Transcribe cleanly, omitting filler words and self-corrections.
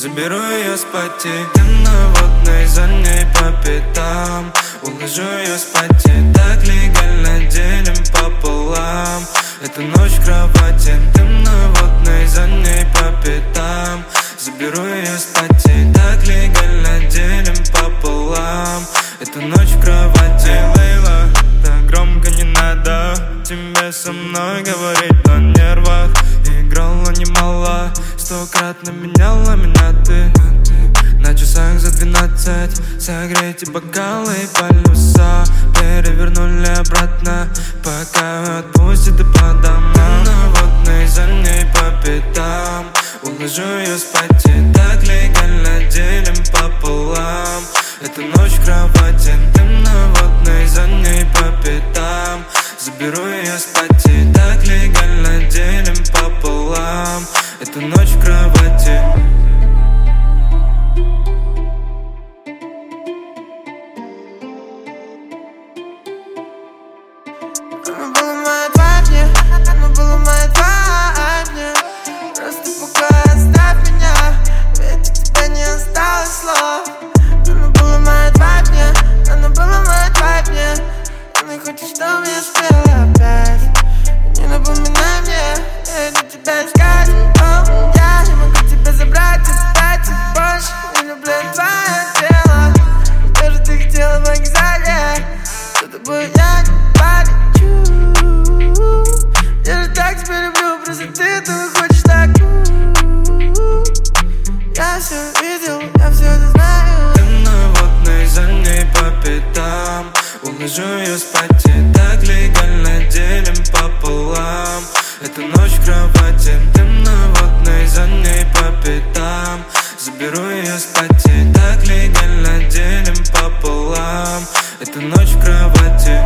Заберу ее спать, и на водной за ней по пятам. Уложу ее спать, и так легально делим пополам. Эту ночь в кровати, дым на водной за ней по пятам. Заберу ее спать, и так легально делим пополам. Эту ночь в кровати, Лейла, так громко не надо тебе со мной говорить на нервах. Играла немало, 100-кратно меняла меня ты. На часах за 12, согрейте бокалы и полюса. Перевернули обратно, пока отпустит и по домам. На водной за ней по пятам. Уложу ее спать, и так легально делим пополам. Эту ночь в кровати, дым на водной за ней по пятам. Заберу ее спать, и так легально делим пополам. Эту ночь в кровати. Оно было моя твоя, оно было моя твоя. Просто пока оставь меня, ведь у тебя не осталось слов. Оно было моя твоя, оно было моя твоя. Ты не хочешь, чтобы я спела опять. Не напоминай мне, я иду тебя искать. Я не могу тебя забрать, отдать больше. Не люблю твое тело. Что же ты хотела показать? За тобой я не полечу. Я же так тебя люблю, просто ты этого хочешь так. Я все видел, я все это знаю. Дым на водной за ней по пятам. Уложу ее спать, и так легально делим пополам. Эту ночь в кровати, дым на водной за ней по пятам. Заберу ее спать, и так легально делим пополам. Эту ночь в кровати.